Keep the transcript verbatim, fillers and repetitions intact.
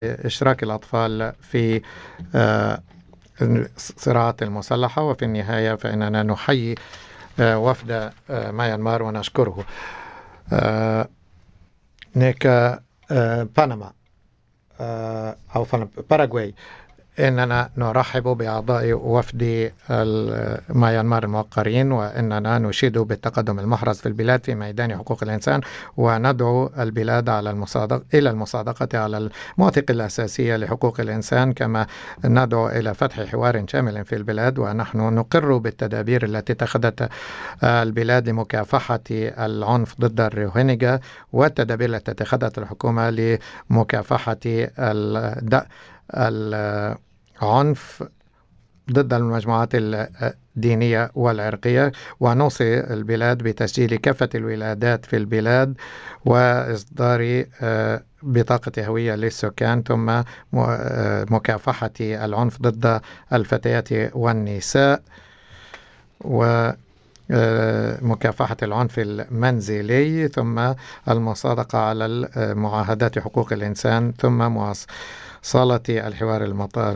إشراك الأطفال في آه، الصراعات المسلحة. وفي النهاية فإننا نحيي آه، وفد آه، ميانمار ونشكره. آه، نيكا آه، بنما آه، أو فن- باراغواي، إننا نرحب بأعضاء وفد ميانمار الموقرين، وإننا نشيد بالتقدم المحرز في البلاد في ميدان حقوق الإنسان، وندعو البلاد على المصادقة إلى المصادقة على المواثيق الأساسية لحقوق الإنسان، كما ندعو إلى فتح حوار شامل في البلاد. ونحن نقر بالتدابير التي اتخذت البلاد لمكافحة العنف ضد الروهينجا، والتدابير التي اتخذت الحكومة لمكافحة الد... العنف ضد المجموعات الدينية والعرقية. ونوصي البلاد بتسجيل كافة الولادات في البلاد وإصدار آه، بطاقة هوية للسكان، ثم م- آه، مكافحة العنف ضد الفتيات والنساء، و آه، مكافحة العنف المنزلي، ثم المصادقة على معاهدات حقوق الإنسان، ثم مواصلة الحوار المطار